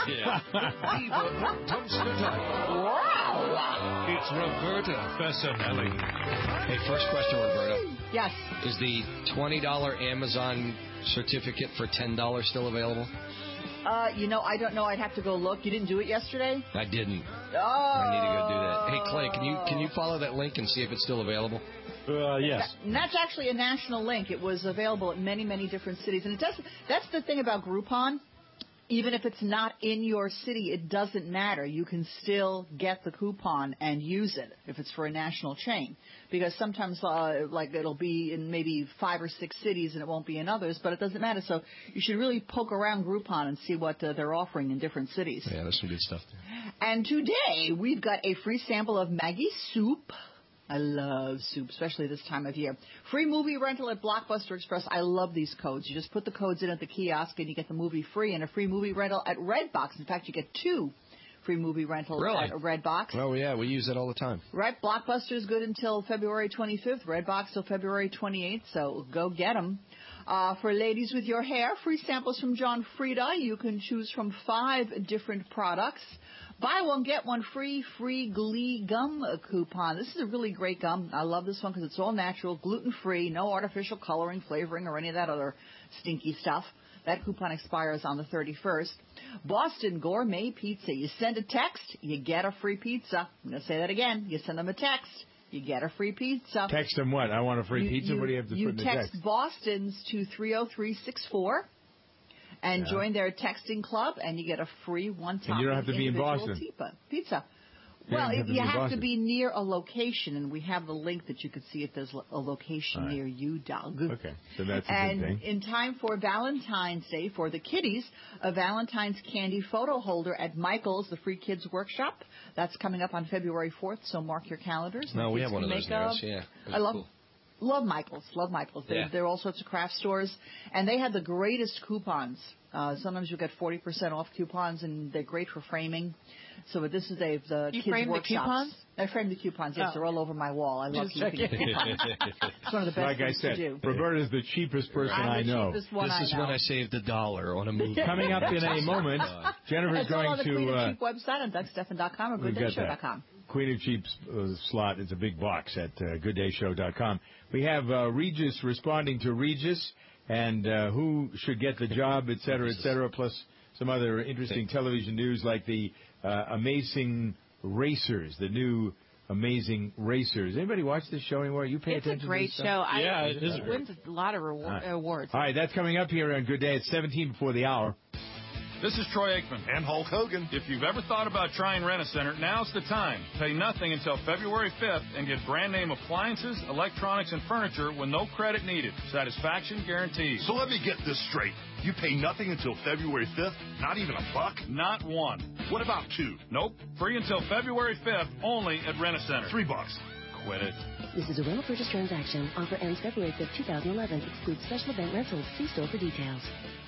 It's Roberta Fasanelli. Hey, first question, Roberta. Yes. Is the $20 Amazon certificate for $10 still available? I don't know. I'd have to go look. You didn't do it yesterday? I didn't. Oh. I need to go do that. Hey, Clay, can you follow that link and see if it's still available? Yes. And that's actually a national link. It was available at many, many different cities. And that's the thing about Groupon. Even if it's not in your city, it doesn't matter. You can still get the coupon and use it if it's for a national chain. Because sometimes, like, it'll be in maybe 5 or 6 cities and it won't be in others, but it doesn't matter. So you should really poke around Groupon and see what they're offering in different cities. Yeah, there's some good stuff there. And today, we've got a free sample of Maggi soup. I love soup, especially this time of year. Free movie rental at Blockbuster Express. I love these codes. You just put the codes in at the kiosk and you get the movie free, and a free movie rental at Redbox. In fact, you get 2 free movie rentals at Redbox. Oh, yeah, we use it all the time. Right, Blockbuster is good until February 25th, Redbox till February 28th, so go get them. For ladies with your hair, free samples from John Frieda. You can choose from 5 different products. Buy one, get one free Glee gum coupon. This is a really great gum. I love this one because it's all natural, gluten-free, no artificial coloring, flavoring, or any of that other stinky stuff. That coupon expires on the 31st. Boston Gourmet Pizza. You send a text, you get a free pizza. I'm going to say that again. You send them a text, you get a free pizza. Text them what? I want a free pizza? What do you have to put in the text? You text Boston's to 30364. And join their texting club, and you get a free one-time. And you don't have to be in Boston. Pizza. Well, you have to be near a location, and we have the link that you could see if there's a location near you, Doug. Okay, so that's a good thing. And in time for Valentine's Day for the kiddies, a Valentine's candy photo holder at Michael's, the Free Kids Workshop. That's coming up on February 4th, so mark your calendars. No, we have one of those now. Yeah, I love Michael's. There are all sorts of craft stores, and they have the greatest coupons. Sometimes you get 40% off coupons, and they're great for framing. So this is the kids' workshops. The coupons? I frame the coupons. Yes, they're all over my wall. I love keeping coupons. It's one of the best things to do. Roberta's the cheapest person I know. This is when I saved $1 on a movie. Coming up in a moment, Jennifer's going on the to... Queen of Cheap website on DougStephan.com or GoodDayShow.com. Queen of Cheap's slot is a big box at GoodDayShow.com. We have Regis responding to Regis and who should get the job, et cetera, plus some other interesting television news like the Amazing Racers, the new Amazing Racers. Anybody watch this show anymore? You pay attention to this? It's a great show. Yeah, it is. It wins a lot of awards. All right, that's coming up here on Good Day at 17 before the hour. This is Troy Aikman. And Hulk Hogan. If you've ever thought about trying Rent-A-Center, now's the time. Pay nothing until February 5th and get brand name appliances, electronics, and furniture with no credit needed. Satisfaction guaranteed. So let me get this straight. You pay nothing until February 5th? Not even $1? Not one. What about 2? Nope. Free until February 5th only at Rent-A-Center. $3. Quit it. This is a rental purchase transaction. Offer ends February 5th, 2011. Excludes special event rentals. See store for details.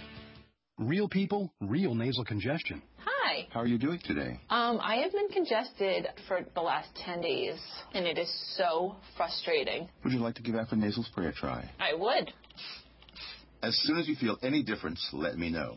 Real people, real nasal congestion. Hi. How are you doing today? I have been congested for the last 10 days, and it is so frustrating. Would you like to give Afrin Nasal Spray a try? I would. As soon as you feel any difference, let me know.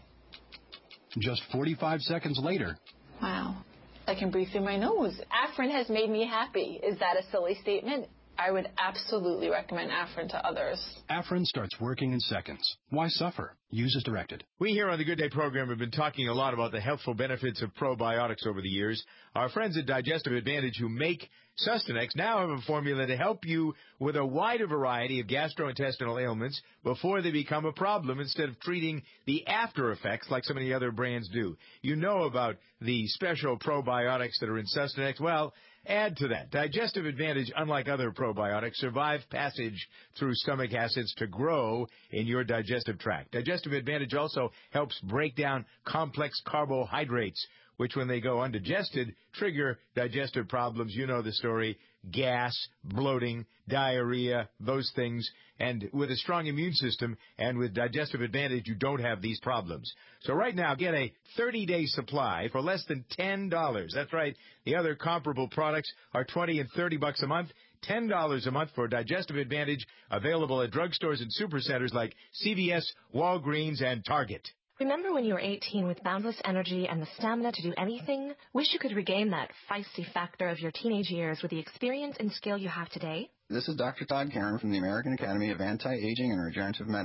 Just 45 seconds later. Wow. I can breathe through my nose. Afrin has made me happy. Is that a silly statement? I would absolutely recommend Afrin to others. Afrin starts working in seconds. Why suffer? Use as directed. We here on the Good Day program have been talking a lot about the healthful benefits of probiotics over the years. Our friends at Digestive Advantage who make Sustanex now have a formula to help you with a wider variety of gastrointestinal ailments before they become a problem instead of treating the after effects like so many other brands do. You know about the special probiotics that are in Sustanex. Well, add to that. Digestive Advantage, unlike other probiotics, survive passage through stomach acids to grow in your digestive tract. Digestive Advantage also helps break down complex carbohydrates, which when they go undigested, trigger digestive problems. You know the story. Gas, bloating, diarrhea, those things. And with a strong immune system and with Digestive Advantage, you don't have these problems. So right now, get a 30-day supply for less than $10. That's right. The other comparable products are $20 and $30 a month. $10 a month for Digestive Advantage, available at drugstores and supercenters like CVS, Walgreens, and Target. Remember when you were 18 with boundless energy and the stamina to do anything? Wish you could regain that feisty factor of your teenage years with the experience and skill you have today? This is Dr. Todd Karen from the American Academy of Anti-Aging and Regenerative Medicine.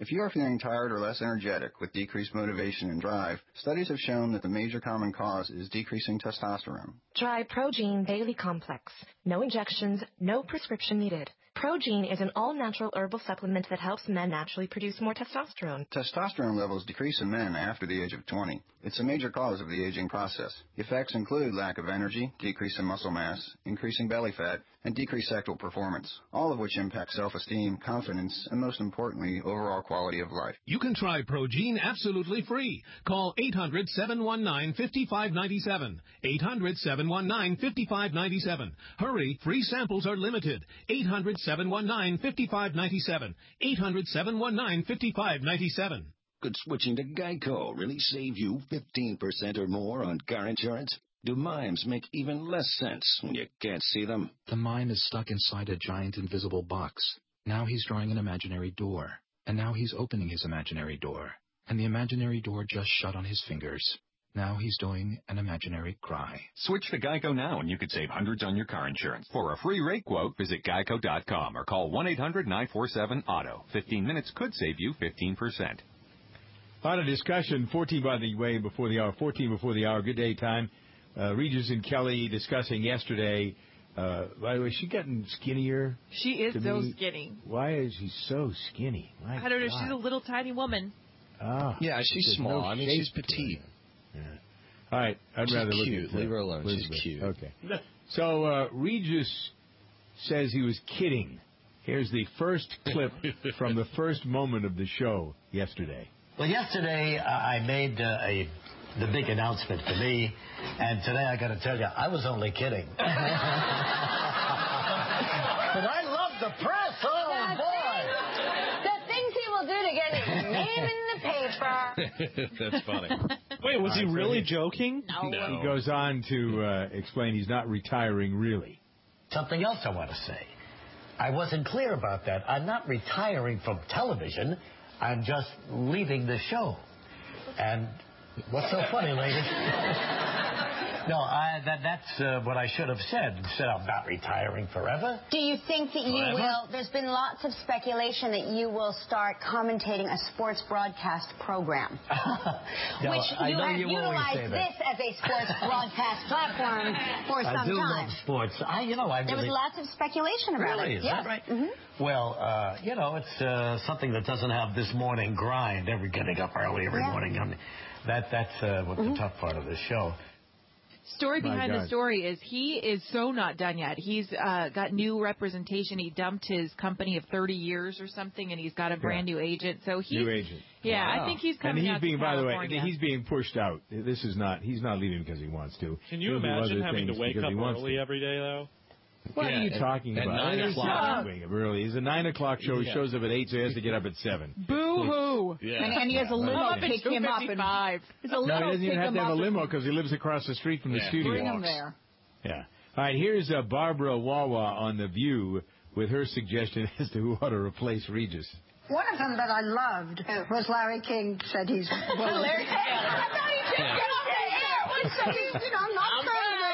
If you are feeling tired or less energetic with decreased motivation and drive, studies have shown that the major common cause is decreasing testosterone. Try Progene Daily Complex. No injections, no prescription needed. Progene is an all-natural herbal supplement that helps men naturally produce more testosterone. Testosterone levels decrease in men after the age of 20. It's a major cause of the aging process. Effects include lack of energy, decrease in muscle mass, increasing belly fat, and decreased sexual performance, all of which impact self-esteem, confidence, and most importantly, overall quality of life. You can try Progene absolutely free. Call 800-719-5597. 800-719-5597. Hurry, free samples are limited. 800-719-5597. 800-719-5597. Could switching to Geico really save you 15% or more on car insurance? Do mimes make even less sense when you can't see them? The mime is stuck inside a giant invisible box. Now he's drawing an imaginary door. And now he's opening his imaginary door. And the imaginary door just shut on his fingers. Now he's doing an imaginary cry. Switch to Geico now and you could save hundreds on your car insurance. For a free rate quote, visit geico.com or call 1-800-947-AUTO. 15 minutes could save you 15%. A lot of discussion, 14 by the way, before the hour, 14 before the hour. Good day time. Regis and Kelly discussing yesterday. By the way, she gotten skinnier. She is so skinny. Why is she so skinny? I don't know. She's a little tiny woman. Oh, yeah, she's small. No, I mean, she's petite. Yeah. All right, she's rather cute. look at Leave her alone. Elizabeth. She's cute. Okay. So Regis says he was kidding. Here's the first clip from the first moment of the show yesterday. Well, yesterday I made the big announcement for me, and today I got to tell you, I was only kidding. But I love the press. Oh, boy. The things he will do to get his name in the paper. That's funny. Wait, was he really joking? No. He goes on to explain he's not retiring really. Something else I want to say. I wasn't clear about that. I'm not retiring from television. I'm just leaving the show. And what's so funny, lady? No, that's what I should have said. Said I'm not retiring forever. Do you think that you will? There's been lots of speculation that you will start commentating a sports broadcast program. No, which you have utilized this as a sports broadcast platform for some I do time. love sports. There was lots of speculation about really? it. Is Yes. that right? Mm-hmm. Well, it's something that doesn't have this morning grind. Getting up early every morning. I mean, that's what the tough part of the show. Story behind the story is he is so not done yet. He's got new representation. He dumped his company of 30 years or something, and he's got a brand new agent. So new agent. Yeah, wow. I think he's coming out to California. By the way, he's being pushed out. He's not leaving because he wants to. Can you imagine having to wake up early every day, though? What are you talking about? At 9 o'clock. Early. It's a 9 o'clock show. He shows up at 8, so he has to get up at 7. Boo-hoo. Yeah. And he has a limo to pick him up. There's a limo he doesn't even have to have a limo because he lives across the street from the studio. Bring him there. Yeah. All right, here's Barbara Wawa on The View with her suggestion as to who ought to replace Regis. One of them that I loved was Larry King. Said he's Larry King. I thought he just got off the air. What's not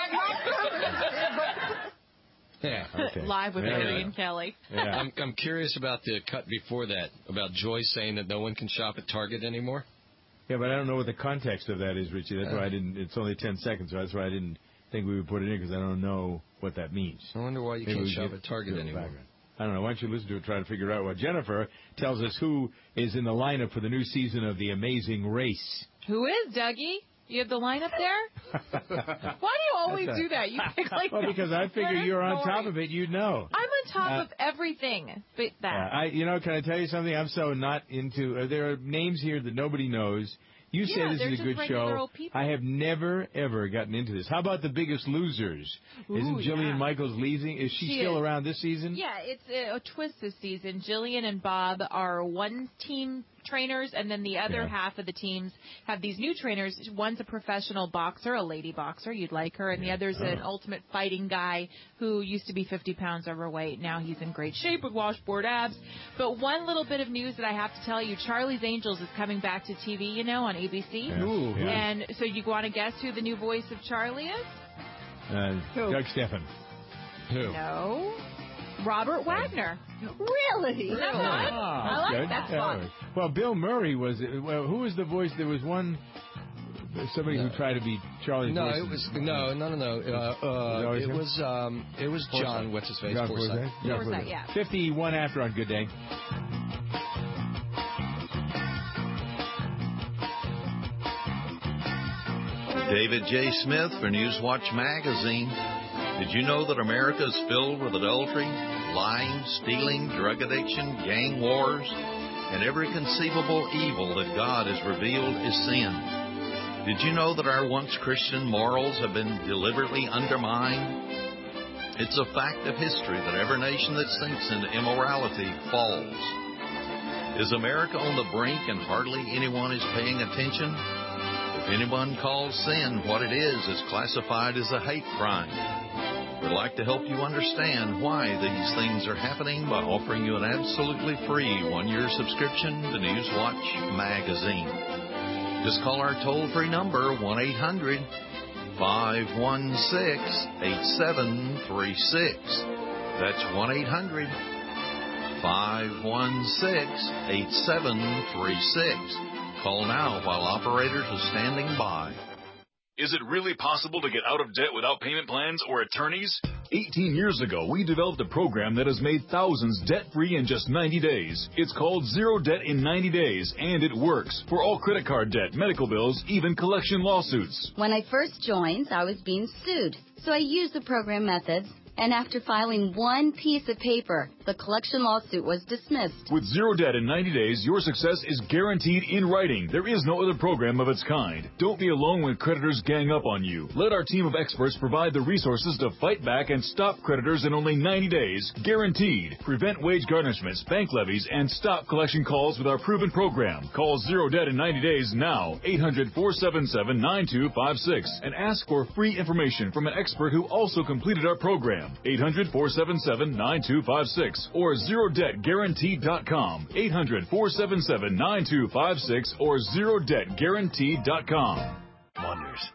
Yeah. Okay. Live with Larry and Kelly. Yeah. I'm curious about the cut before that, about Joyce saying that no one can shop at Target anymore. Yeah, but I don't know what the context of that is, Richie. That's why I didn't. It's only 10 seconds, so that's why I didn't think we would put it in, because I don't know what that means. I wonder why you can't shop at Target anymore. I don't know. Why don't you listen to it, try to figure out what Jennifer tells us who is in the lineup for the new season of The Amazing Race. Who is, Dougie? You have the lineup there? Why do you always do that? You pick like well, because I figure you're on top of it. You'd know. I'm on top of everything. But that. Can I tell you something? I'm so not into. There are names here that nobody knows. You say this is a good show. I have never, ever gotten into this. How about The Biggest Losers? Isn't Jillian Michaels leaving? Is she still around this season? Yeah, it's a twist this season. Jillian and Bob are one-team trainers, and then the other half of the teams have these new trainers. One's a professional boxer, a lady boxer. You'd like her. And the other's an ultimate fighting guy who used to be 50 pounds overweight. Now he's in great shape with washboard abs. But one little bit of news that I have to tell you, Charlie's Angels is coming back to TV, on ABC. Yeah. Ooh, yeah. And so you want to guess who the new voice of Charlie is? Doug Stephan. Who? No. Robert Wagner. Really? Isn't that fun? I like that fun. Well, Bill Murray was. Well, who was the voice? There was one. Somebody who tried to be Charlie. No, Wilson. it was no. It was John. What's his face? Forsythe. Forsythe, yeah. 51 after on Good Day. David J. Smith for Newswatch Magazine. Did you know that America is filled with adultery, lying, stealing, drug addiction, gang wars, and every conceivable evil that God has revealed is sin? Did you know that our once Christian morals have been deliberately undermined? It's a fact of history that every nation that sinks into immorality falls. Is America on the brink and hardly anyone is paying attention? If anyone calls sin what it is, it's classified as a hate crime. We'd like to help you understand why these things are happening by offering you an absolutely free one-year subscription to Newswatch Magazine. Just call our toll-free number, 1-800-516-8736. That's 1-800-516-8736. Call now while operators are standing by. Is it really possible to get out of debt without payment plans or attorneys? 18 years ago, we developed a program that has made thousands debt-free in just 90 days. It's called Zero Debt in 90 Days, and it works for all credit card debt, medical bills, even collection lawsuits. When I first joined, I was being sued, so I used the program methods. And after filing one piece of paper, the collection lawsuit was dismissed. With Zero Debt in 90 days, your success is guaranteed in writing. There is no other program of its kind. Don't be alone when creditors gang up on you. Let our team of experts provide the resources to fight back and stop creditors in only 90 days. Guaranteed. Prevent wage garnishments, bank levies, and stop collection calls with our proven program. Call Zero Debt in 90 days now. 800-477-9256. And ask for free information from an expert who also completed our program. 800-477-9256 or ZeroDebtGuaranteed.com. 800-477-9256 or ZeroDebtGuaranteed.com. Wonders.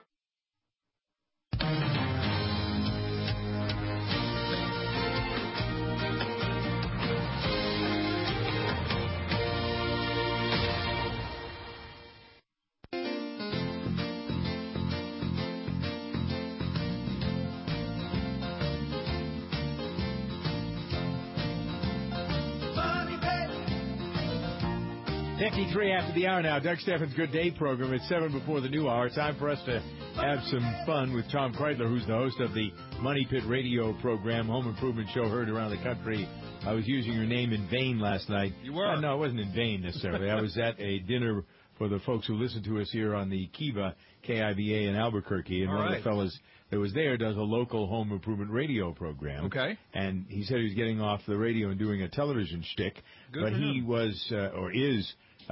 .53 after the hour now. Doug Steffens' Good Day program. It's 7 before the new hour. Time for us to have some fun with Tom Kreidler, who's the host of the Money Pit radio program, home improvement show heard around the country. I was using your name in vain last night. You were? No, it wasn't in vain necessarily. I was at a dinner for the folks who listen to us here on the Kiva, KIVA in Albuquerque, and one of the fellas that was there does a local home improvement radio program. Okay. And he said he was getting off the radio and doing a television shtick. Good but for he him. was, or is,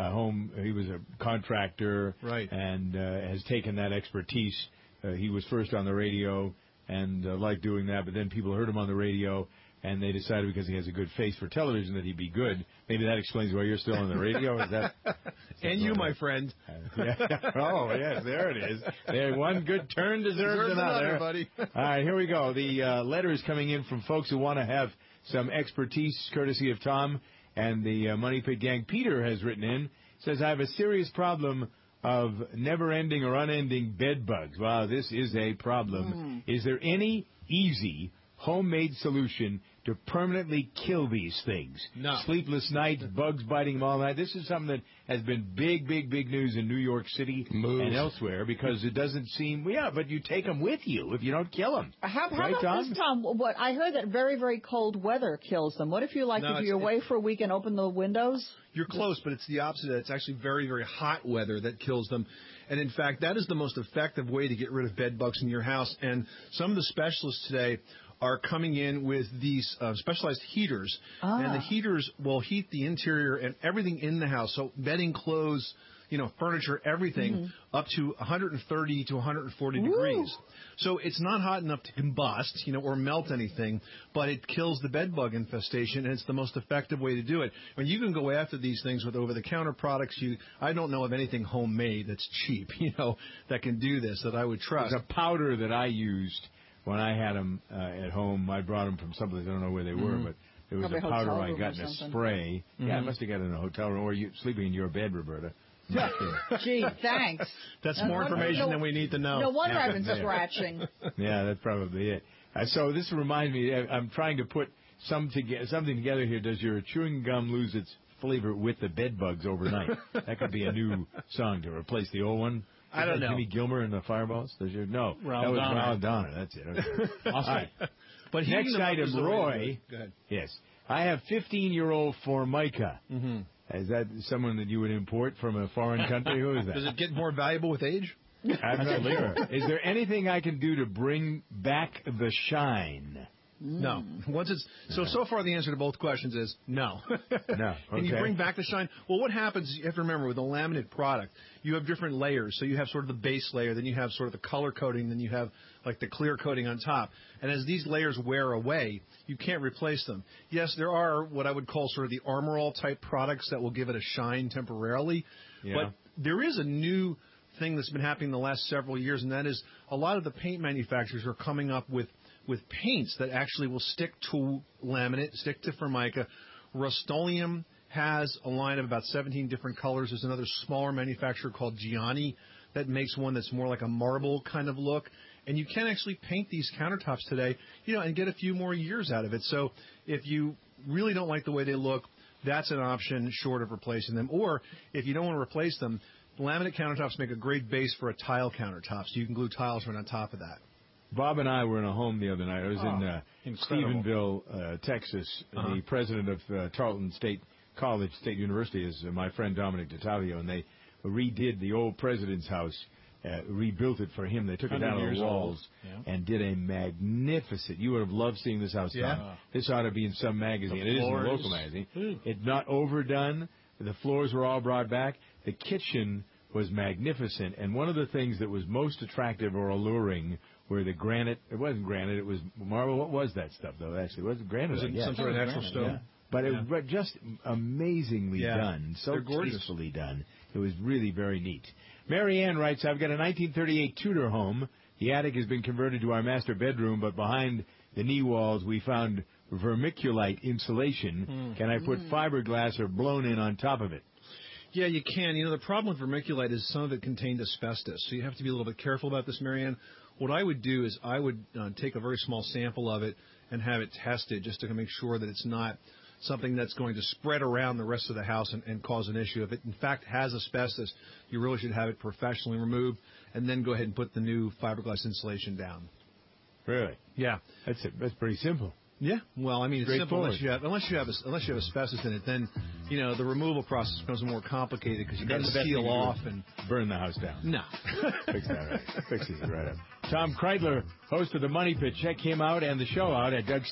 he was a contractor, right, and has taken that expertise. He was first on the radio and liked doing that, but then people heard him on the radio, and they decided because he has a good face for television that he'd be good. Maybe that explains why you're still on the radio. Is that? And you, my friend. Yeah. Oh, yes, there it is. There, one good turn deserves another. Buddy. All right, here we go. The letters coming in from folks who want to have some expertise, courtesy of Tom and the Money Pit Gang. Peter has written in, says, I have a serious problem of never-ending or unending bed bugs. Wow, this is a problem. Is there any easy homemade solution to permanently kill these things? No. Sleepless nights, bugs biting them all night. This is something that has been big news in New York City and elsewhere because it doesn't seem, but you take them with you if you don't kill them. How right, about Tom? this, Tom? What I heard that very cold weather kills them. What if you if you're away for a week and open the windows? You're close, but it's the opposite. It's actually very hot weather that kills them. And in fact, that is the most effective way to get rid of bed bugs in your house. And some of the specialists today are coming in with these specialized heaters. And the heaters will heat the interior and everything in the house. So bedding, clothes, furniture, everything up to 130 to 140 degrees. So it's not hot enough to combust, or melt anything, but it kills the bed bug infestation, and it's the most effective way to do it. When you can go after these things with over-the-counter products, I don't know of anything homemade that's cheap, that can do this, that I would trust. There's a powder that I used when I had them at home, I brought them from someplace. I don't know where they were, but there was Probably a powder hotel I room got or in a something. spray. Yeah, I must have got it in a hotel room, or you sleeping in your bed, Roberta. Gee, thanks. That's more information than we need to know. No wonder I've been scratching. Yeah, that's probably it. So this reminds me, I'm trying to put something together here. Does your chewing gum lose its flavor with the bed bugs overnight? That could be a new song to replace the old one. I don't know. Jimmy Gilmer and the Fireballs? No, Raul that was Donner. Raul Donner. That's it. Okay. All right. But next item, is the way to do Roy. it. Go ahead. Yes. I have 15-year-old Formica. Mm-hmm. Is that someone that you would import from a foreign country? Who is that? Does it get more valuable with age? I'm not sure. Is there anything I can do to bring back the shine? No. Once it's so far the answer to both questions is no. No. Can you bring back the shine? Well, what happens, you have to remember, with a laminate product, you have different layers. So you have sort of the base layer, then you have sort of the color coating, then you have like the clear coating on top. And as these layers wear away, you can't replace them. Yes, there are what I would call sort of the Armor All type products that will give it a shine temporarily. Yeah. But there is a new thing that's been happening the last several years, and that is a lot of the paint manufacturers are coming up with paints that actually will stick to laminate, stick to Formica. Rust-Oleum has a line of about 17 different colors. There's another smaller manufacturer called Gianni that makes one that's more like a marble kind of look. And you can actually paint these countertops today, and get a few more years out of it. So if you really don't like the way they look, that's an option short of replacing them. Or if you don't want to replace them, laminate countertops make a great base for a tile countertop. So you can glue tiles right on top of that. Bob and I were in a home the other night. I was in Stephenville, Texas. The president of Tarleton State University is my friend Dominic DiTavio, and they redid the old president's house, rebuilt it for him. They took it down on the walls and did a magnificent. You would have loved seeing this house. Tom. This ought to be in some magazine. It is in a local magazine. It's not overdone. The floors were all brought back. The kitchen was magnificent, and one of the things that was most attractive or alluring were the granite. It wasn't granite. It was marble. What was that stuff, though? Actually, was it granite? Was it some sort of natural stone? Yeah. But it was just amazingly done, so gorgeous. tastefully done. It was really very neat. Mary Ann writes, I've got a 1938 Tudor home. The attic has been converted to our master bedroom, but behind the knee walls we found vermiculite insulation. Can I put fiberglass or blown in on top of it? Yeah, you can. The problem with vermiculite is some of it contained asbestos, so you have to be a little bit careful about this, Marianne. What I would do is I would take a very small sample of it and have it tested just to make sure that it's not something that's going to spread around the rest of the house and cause an issue. If it, in fact, has asbestos, you really should have it professionally removed and then go ahead and put the new fiberglass insulation down. Really? Yeah. That's it. That's pretty simple. Yeah, well, I mean, it's simple unless you have asbestos in it. Then, the removal process becomes more complicated because you got to seal off and burn the house down. No, fix that right. Fix it right up. Tom Kreidler, host of the Money Pit. Check him out and the show out at Doug